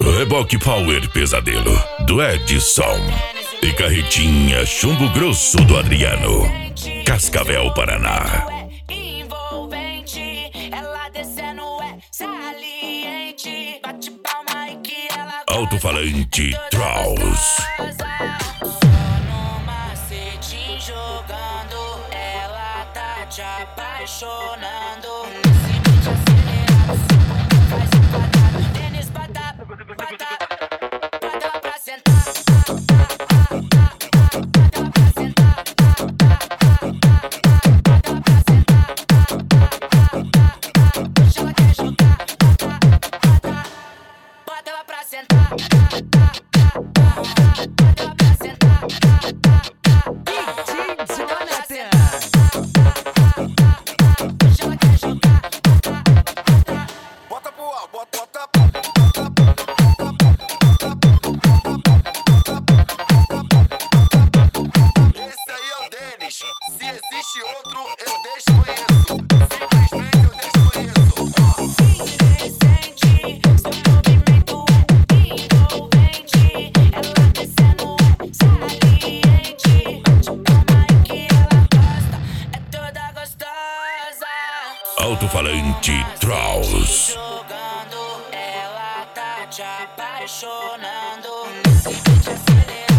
Reboque Power Pesadelo, do Edson. E carretinha Chumbo Grosso do Adriano. Cascavel, Paraná. Alto-falante Traus. Te apaixonando. Tênis bota ela pra sentar. Hoje ela quer jogar. Bota ela pra sentar. Bota ela pra sentar. Se existe outro, eu desconheço. Simplesmente eu desconheço. Indecente, seu movimento é envolvente. Ela descendo é saliente. Bate palma em que ela gosta, é toda gostosa. Alto-falante Traus. Jogando, ela tá te apaixonando. Nesse beat acelerado.